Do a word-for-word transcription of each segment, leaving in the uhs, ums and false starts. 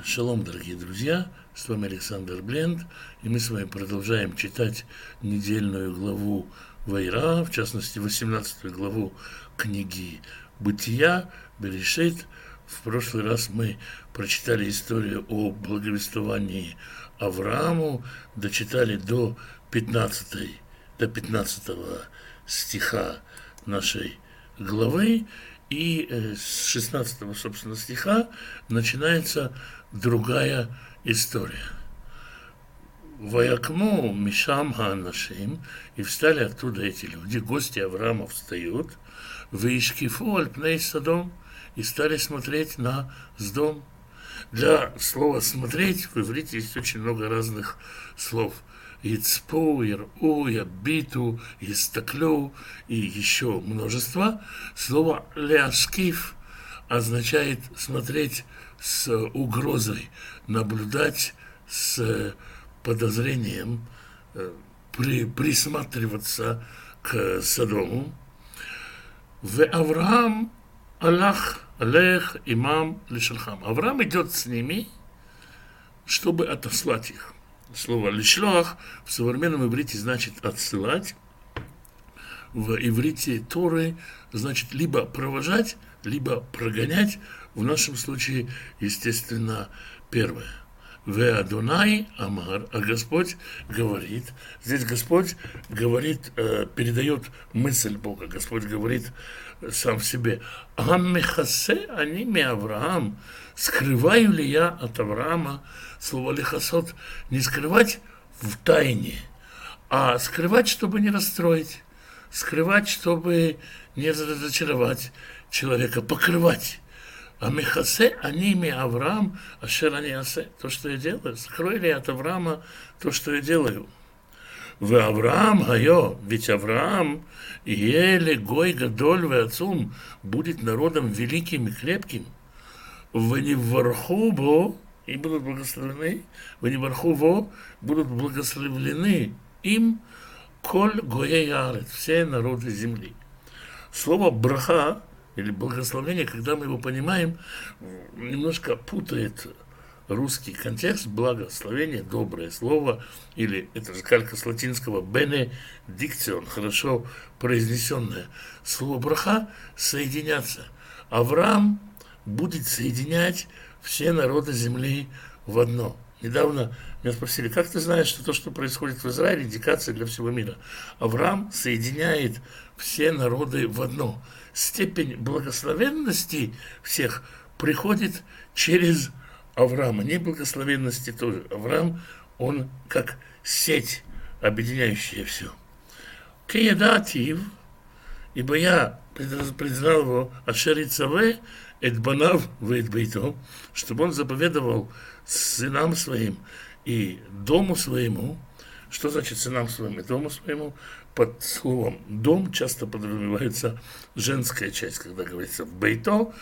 Шалом, дорогие друзья, с вами Александр Бленд, и мы с вами продолжаем читать недельную главу Вайра, в частности, восемнадцатую главу книги Бытия, Берешит. В прошлый раз мы прочитали историю о благовествовании Аврааму, дочитали до пятнадцатой, до пятнадцатого стиха нашей главы, и с шестнадцатого, собственно, стиха начинается другая история. «Ваякму мишам хаанашим», и встали оттуда эти люди, гости Авраама встают, «ваишкифу аль-пней Содом», и стали смотреть на Сдом. Для слова «смотреть» в иврите есть очень много разных слов. Ицпу, Иру, Ябиту, Истаклю и еще множество. Слово «ляшкиф» означает смотреть с угрозой, наблюдать с подозрением, при, присматриваться к Содому. В Авраам Аллах, Алех, имам, лишалхам. Авраам идет с ними, чтобы отослать их. Слово «лишлах» в современном иврите значит «отсылать». В иврите Торы значит либо провожать, либо прогонять. В нашем случае, естественно, первое. «Ве Адонай Амар», а Господь говорит. Здесь Господь говорит, э, передает мысль Бога. Господь говорит сам в себе. «Аммехасе они ми Авраам». Скрываю ли я от Авраама? Слово «лихасот» не скрывать в тайне, а скрывать, чтобы не расстроить, скрывать, чтобы не разочаровать человека, покрывать. А мехасе аними Авраам, ашер ани асе. То, что я делаю, скрою ли от Авраама то, что я делаю. В Авраам гайо, ведь Авраам еле гой гадоль ве ацум, будет народом великим и крепким. В невархубо, и будут благословлены, в невархубо будут благословлены им коль гоей арет, все народы земли. Слово браха, или благословение, когда мы его понимаем, немножко путает русский контекст. Благословение, доброе слово, или это же калька с латинского benediction, хорошо произнесенное. Слово браха — соединяться. Авраам будет соединять все народы земли в одно. Недавно меня спросили, как ты знаешь, что то, что происходит в Израиле, индикация для всего мира? Авраам соединяет все народы в одно. Степень благословенности всех приходит через Авраама. Не благословенности тоже. Авраам, он как сеть, объединяющая все. Кеядатив, ибо я признал его Ашерицаве, Эдбанав Вэдбейто, чтобы он заповедовал сынам своим и дому своему. Что значит сынам своим и дому своему? Под словом «дом» часто подразумевается женская часть, когда говорится в «бейто»,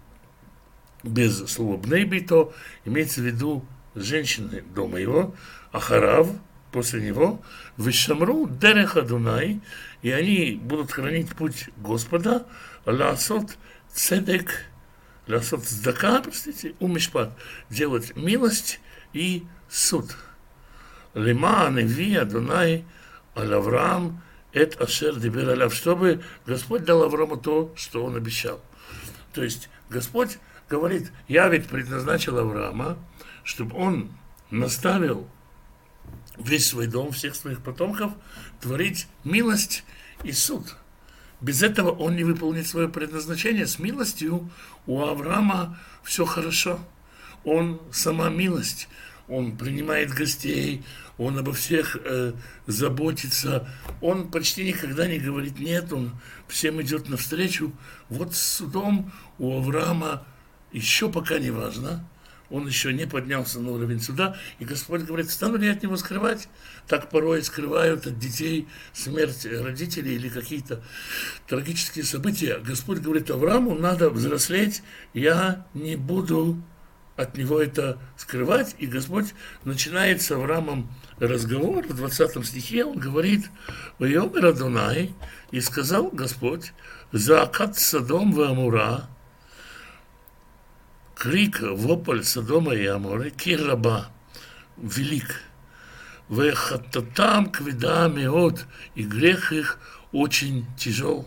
без слова «бней бейто», имеется в виду женщины дома его, ахарав, после него, «вишамру дерех Адунай», и они будут хранить путь Господа, «лаасот цедек», «лаасот цдака», простите, «умишпат», делать милость и суд. «Лема неви Адунай аль Авраам эт ашер дибер аляв», чтобы Господь дал Аврааму то, что он обещал. То есть Господь говорит: я ведь предназначил Авраама, чтобы он наставил весь свой дом, всех своих потомков, творить милость и суд. Без этого он не выполнит свое предназначение. С милостью у Авраама все хорошо. Он сама милость. Он принимает гостей, он обо всех э, заботится, он почти никогда не говорит нет, он всем идет навстречу. Вот с судом у Авраама еще пока не важно, он еще не поднялся на уровень суда, и Господь говорит: стану ли я от него скрывать? Так порой скрывают от детей смерть родителей или какие-то трагические события. Господь говорит: Аврааму надо взрослеть, я не буду от него это скрывать. И Господь начинает с Авраамом разговор. В двадцатом стихе он говорит: «Вайомер Адонай», и сказал Господь: «Заакат Содом ва Амура», крик, вопль Содома и Аморы, кираба, велик, вехаттатам квида меот, и грех их очень тяжел.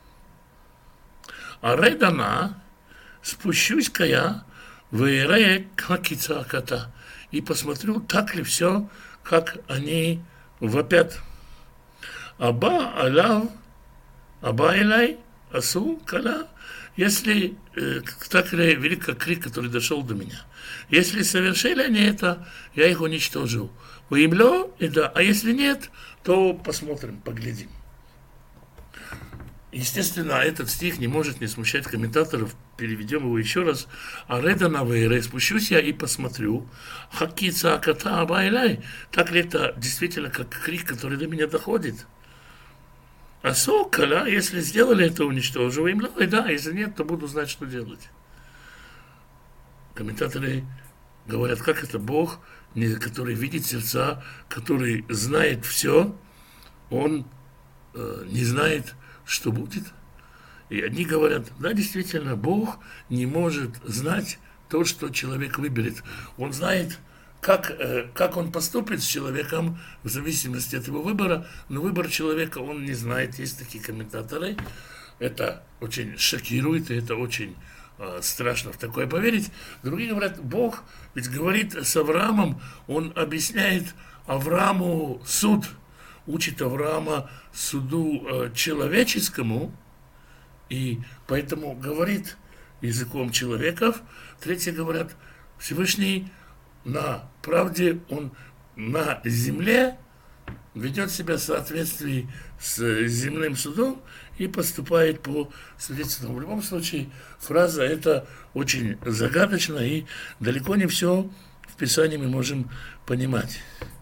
А редана, спущусь-ка я, вейре какица кота, и посмотрю, так ли все, как они вопят. Аба алав, аба илай, асу кала, если э, так ли велик как крик, который дошел до меня. Если совершили они это, я их уничтожил. Выемло, и да, а если нет, то посмотрим, поглядим. Естественно, этот стих не может не смущать комментаторов. Переведем его еще раз. А редана вейре, спущусь я и посмотрю. Хакица аката абайлай. Так ли это действительно как крик, который до меня доходит? А сокола, если сделали это, уничтоживаем, и да, если нет, то буду знать, что делать. Комментаторы говорят, как это Бог, который видит сердца, который знает все, он э, не знает, что будет. И одни говорят, да, действительно, Бог не может знать то, что человек выберет. Он знает, как, э, как он поступит с человеком в зависимости от его выбора, но выбор человека он не знает. Есть такие комментаторы. Это очень шокирует, и это очень э, страшно в такое поверить. Другие говорят, Бог ведь говорит с Авраамом, он объясняет Аврааму суд, учит Авраама суду э, человеческому, и поэтому говорит языком человеков. Третьи говорят, Всевышний на правде, он на земле ведет себя в соответствии с земным судом и поступает по свидетельству. В любом случае, фраза эта очень загадочна, и далеко не все в Писании мы можем понимать.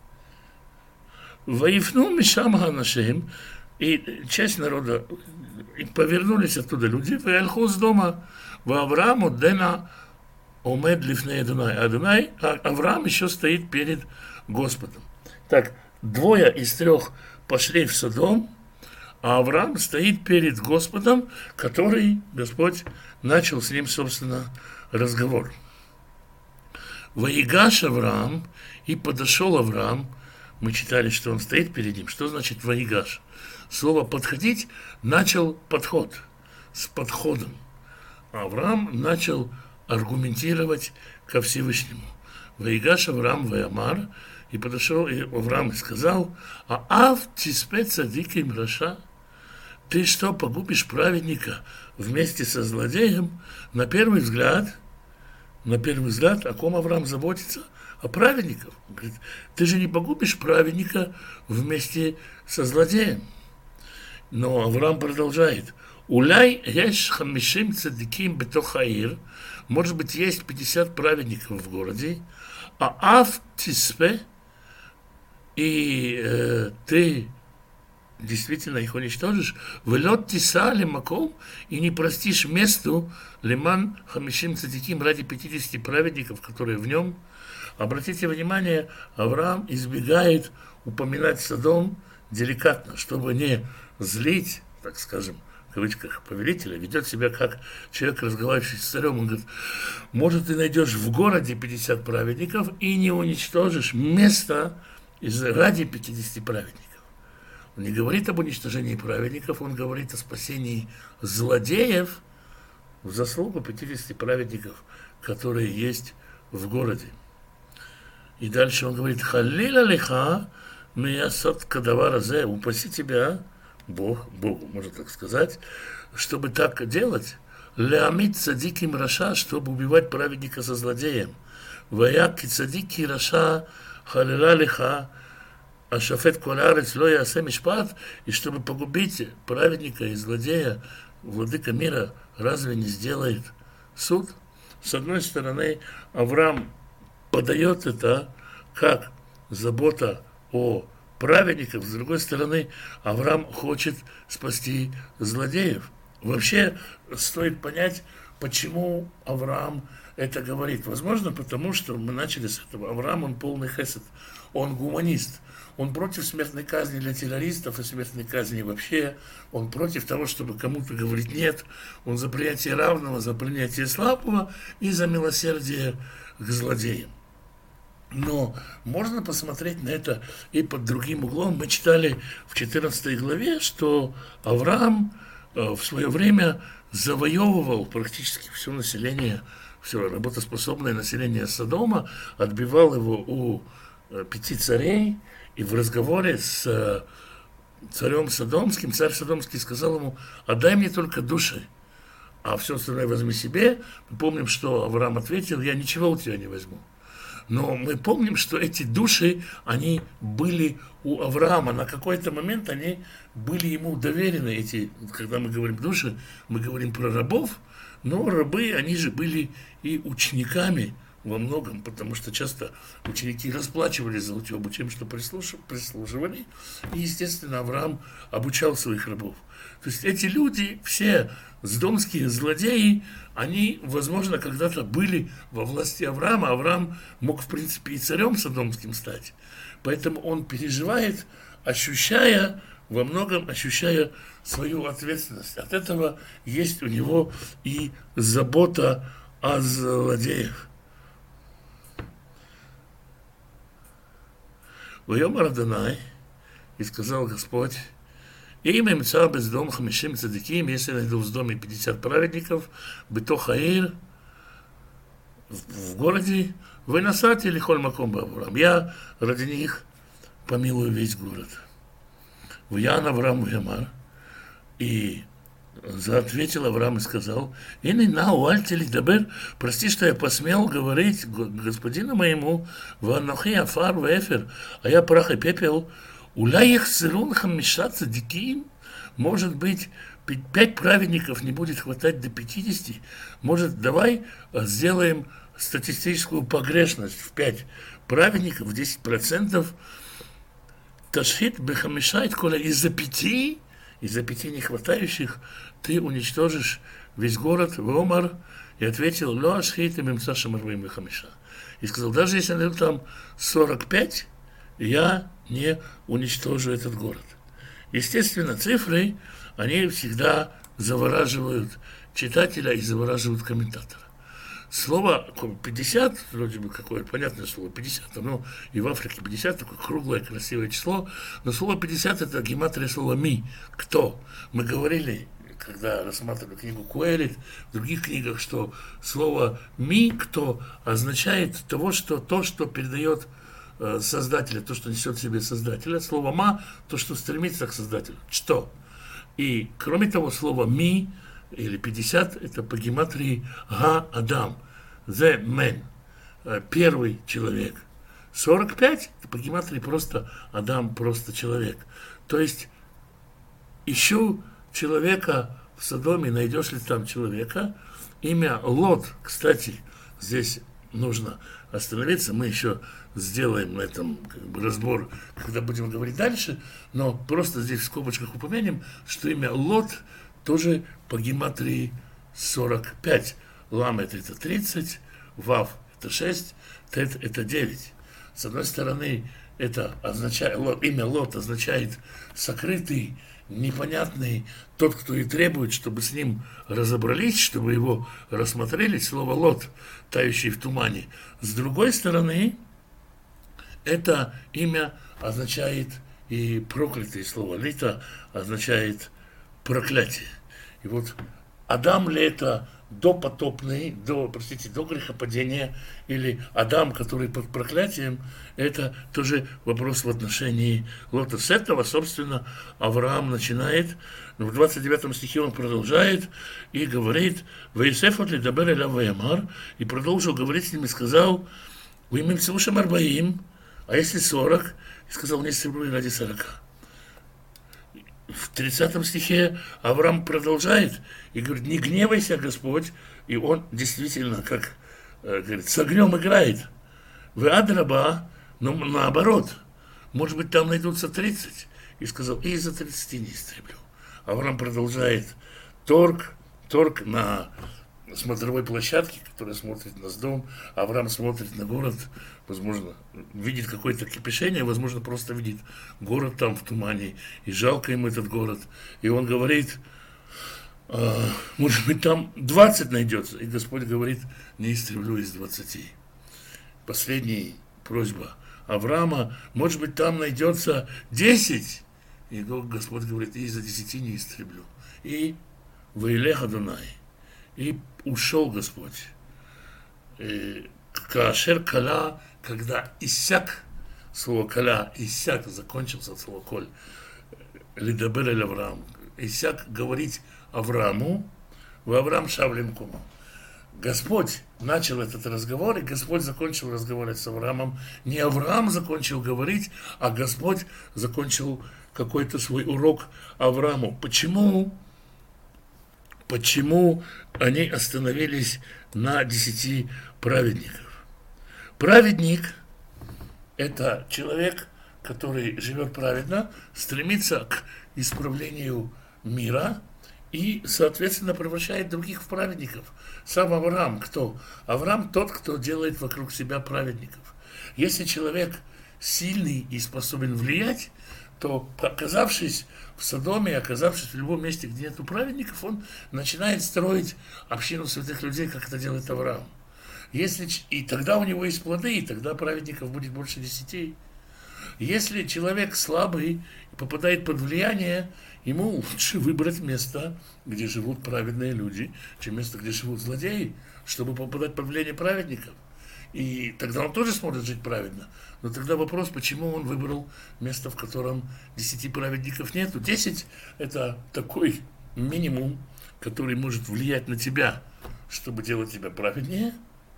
Ваифну мишам ганашем, и часть народа, и повернулись оттуда люди, ваяльху с дома, в Аврааму дена омед лифней Адонай. Адонай, а Авраам еще стоит перед Господом. Так, двое из трех пошли в Содом, а Авраам стоит перед Господом, который, Господь, начал с ним, собственно, разговор. Ваигаш Авраам, и подошел Авраам, мы читали, что он стоит перед ним. Что значит ваигаш? Слово «подходить» начал подход, с подходом. Авраам начал аргументировать ко Всевышнему. Ваигаш Авраам ваямар, и подошел и Авраам и сказал, а ав тиспе цадиким раша, ты что, погубишь праведника вместе со злодеем? На первый взгляд, на первый взгляд, о ком Авраам заботится? О праведниках. Он говорит, ты же не погубишь праведника вместе со злодеем. Но Авраам продолжает. Уляй еш хамишим цадиким бетохаир. Может быть, есть пятьдесят праведников в городе. А ав тиспе, и э, ты действительно их уничтожишь, влет тиса лимаком, и не простишь месту лиман хамишим цадиким ради пятидесяти праведников, которые в нем. Обратите внимание, Авраам избегает упоминать Содом деликатно, чтобы не злить, так скажем, в кавычках, повелителя, ведет себя как человек, разговаривающий с царем. Он говорит, может, ты найдешь в городе пятьдесят праведников и не уничтожишь место из ради пятидесяти праведников. Он не говорит об уничтожении праведников, он говорит о спасении злодеев в заслугу пятидесяти праведников, которые есть в городе. И дальше он говорит, халила лиха миясот кадавара зе, упаси тебя, Бог, Богу, можно так сказать, чтобы так делать, леамит цадиким раша, чтобы убивать праведника со злодеем. Ваяки цадики раша халила лиха ашафет колярец лоя асе мишпат, и чтобы погубить праведника и злодея, владыка мира разве не сделает суд? С одной стороны, Авраам подает это как забота о праведниках, с другой стороны, Авраам хочет спасти злодеев. Вообще, стоит понять, почему Авраам это говорит? Возможно, потому что мы начали с этого. Авраам, он полный хесед, он гуманист. Он против смертной казни для террористов и смертной казни вообще. Он против того, чтобы кому-то говорить нет. Он за принятие равного, за принятие слабого и за милосердие к злодеям. Но можно посмотреть на это и под другим углом. Мы читали в четырнадцатой главе, что Авраам в свое время завоевывал практически все население, все работоспособное население Содома, отбивал его у пяти царей, и в разговоре с царем Содомским, царь Содомский сказал ему: отдай мне только души, а все остальное возьми себе. Мы помним, что Авраам ответил: я ничего у тебя не возьму. Но мы помним, что эти души, они были у Авраама. На какой-то момент они были ему доверены. Эти, когда мы говорим души, мы говорим про рабов, но рабы, они же были и учениками во многом, потому что часто ученики расплачивались за учебу тем, что прислуживали. И, естественно, Авраам обучал своих рабов. То есть эти люди, все сдомские злодеи, они, возможно, когда-то были во власти Авраама. Авраам мог, в принципе, и царем содомским стать. Поэтому он переживает, ощущая, во многом ощущая свою ответственность. От этого есть у него и забота о злодеях. «Вайомар Адонай», и сказал Господь: «Им им цар бездом хамишим цадиким, если найду в доме пятьдесят праведников, бетох аир, в городе, вы насати или холь маком бавурам, я ради них помилую весь город». «Вян Авраам Вямар», и заответил Авраам и сказал: «Ини на уальтили дабер, прости, что я посмел говорить господину моему, ванохи афар вэфер, а я прах и пепел, уляй их сырун хамишат цадиким, может быть, пять праведников не будет хватать до пятидесяти, может, давай сделаем статистическую погрешность в пять праведников, в десять процентов, ташхит бехамишайт коля из-за пяти, из-за пяти нехватающих ты уничтожишь весь город, Вомар, и ответил: «Ло ашхит и мимца шамарвим бехамиша». И сказал: даже если я найду там сорок пять, я не уничтожу этот город. Естественно, цифры, они всегда завораживают читателя и завораживают комментатора. Слово пятьдесят, вроде бы какое понятное слово, пятьдесят, оно и в Африке пятьдесят, такое круглое, красивое число, но слово пятьдесят это гематрия слова «ми», «кто». Мы говорили, когда рассматривали книгу Куэлит, в других книгах, что слово «ми», «кто» означает того, что, то, что передает э, Создателя, то, что несет в себе Создателя. Слово «ма» – то, что стремится к Создателю. Что? И, кроме того, слово «ми» или пятьдесят, это по гематрии Га-Адам, the man, первый человек. сорок пять, это по гематрии просто Адам, просто человек. То есть, ищу человека в Содоме, найдешь ли там человека. Имя Лот, кстати, здесь нужно остановиться, мы еще сделаем на этом как бы разбор, когда будем говорить дальше, но просто здесь в скобочках упомянем, что имя Лот тоже по гематрии сорок пять. Ламет это тридцать, Вав это шесть, Тет это девять. С одной стороны, это означает, имя Лот означает сокрытый, непонятный, тот, кто и требует, чтобы с ним разобрались, чтобы его рассмотрели, слово Лот, тающий в тумане. С другой стороны, это имя означает и проклятое слово. Лита означает проклятие. И вот Адам ли это допотопный, до, простите, до грехопадения, или Адам, который под проклятием, это тоже вопрос в отношении Лота. С этого, собственно, Авраам начинает, в двадцать девятом стихе он продолжает и говорит: «Ваисефот ли дабер эля ваямар», и продолжил говорить с ним и сказал: «Вы имеем слушаем арбаим, а если сорок?» И сказал: «Не стребру ради сорока». В тридцатом стихе Авраам продолжает и говорит: «Не гневайся, Господь». И он действительно, как э, говорит, с огнем играет. Вы адраба, но наоборот. Может быть, там найдутся тридцать. И сказал: и из-за тридцати не истреблю. Авраам продолжает торг, торг на смотровой площадки, которая смотрит на дом. Авраам смотрит на город, возможно, видит какое-то кипишение, возможно, просто видит город там в тумане, и жалко ему этот город. И он говорит, а, может быть, там двадцать найдется. И Господь говорит, не истреблю из двадцати. Последняя просьба Авраама, может быть, там найдется десять. И Господь говорит, и из-за десяти не истреблю. И «Ваилех Адонай». И ушел Господь. Каашер кала, когда иссяк, слово кала, иссяк, закончился слово коль, лидабер эль Авраам, иссяк говорить Аврааму, в Авраам шавлем куму. Господь начал этот разговор, и Господь закончил разговаривать с Авраамом. Не Авраам закончил говорить, а Господь закончил какой-то свой урок Аврааму. Почему? Почему они остановились на десяти праведников? Праведник – это человек, который живет праведно, стремится к исправлению мира и, соответственно, превращает других в праведников. Сам Авраам кто? Авраам тот, кто делает вокруг себя праведников. Если человек сильный и способен влиять, то, оказавшись в Содоме, оказавшись в любом месте, где нет праведников, он начинает строить общину святых людей, как это делает Авраам. Если, и тогда у него есть плоды, и тогда праведников будет больше десяти. Если человек слабый и попадает под влияние, ему лучше выбрать место, где живут праведные люди, чем место, где живут злодеи, чтобы попадать под влияние праведников. И тогда он тоже сможет жить праведно. Но тогда вопрос, почему он выбрал место, в котором десяти праведников нету. Десять – это такой минимум, который может влиять на тебя, чтобы делать тебя праведнее.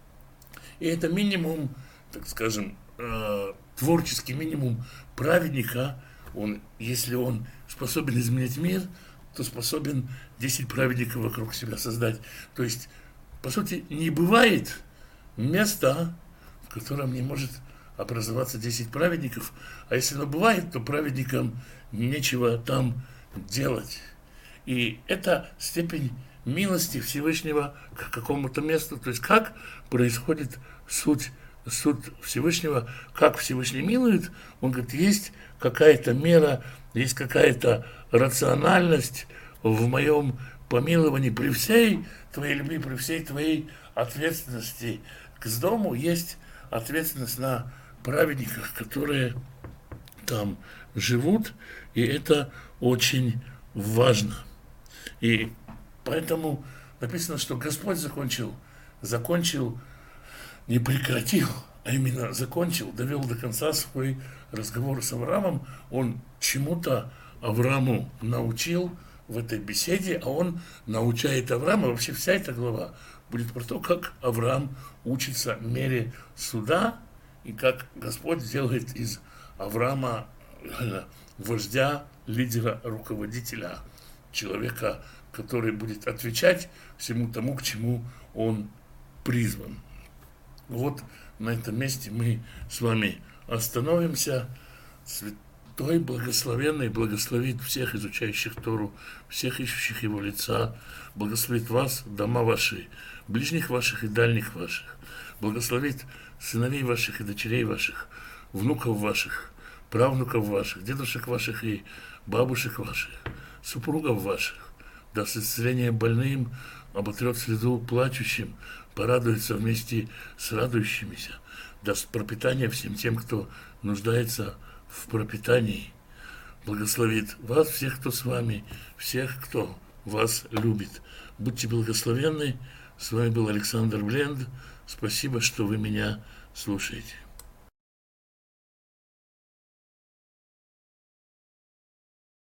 И это минимум, так скажем, э, творческий минимум праведника. Он, если он способен изменить мир, то способен десять праведников вокруг себя создать. То есть, по сути, не бывает место, в котором не может образоваться десять праведников, а если оно бывает, то праведникам нечего там делать. И это степень милости Всевышнего к какому-то месту, то есть как происходит суть, суд Всевышнего, как Всевышний милует, он говорит, есть какая-то мера, есть какая-то рациональность в моем помиловании при всей твоей любви, при всей твоей ответственности к дому, есть ответственность на праведниках, которые там живут, и это очень важно. И поэтому написано, что Господь закончил, закончил, не прекратил, а именно закончил, довел до конца свой разговор с Авраамом. Он чему-то Аврааму научил в этой беседе, а он научает Авраама. Вообще вся эта глава будет про то, как Авраам учится мере суда, и как Господь делает из Авраама вождя, лидера, руководителя, человека, который будет отвечать всему тому, к чему он призван. Вот на этом месте мы с вами остановимся. Святой Благословенный благословит всех изучающих Тору, всех ищущих Его лица, благословит вас, дома ваши, ближних ваших и дальних ваших, благословит сыновей ваших и дочерей ваших, внуков ваших, правнуков ваших, дедушек ваших и бабушек ваших, супругов ваших, даст исцеление больным, оботрет слезу плачущим, порадуется вместе с радующимися, даст пропитание всем тем, кто нуждается в пропитании, благословит вас, всех, кто с вами, всех, кто вас любит. Будьте благословенны. С вами был Александр Бленд. Спасибо, что вы меня слушаете.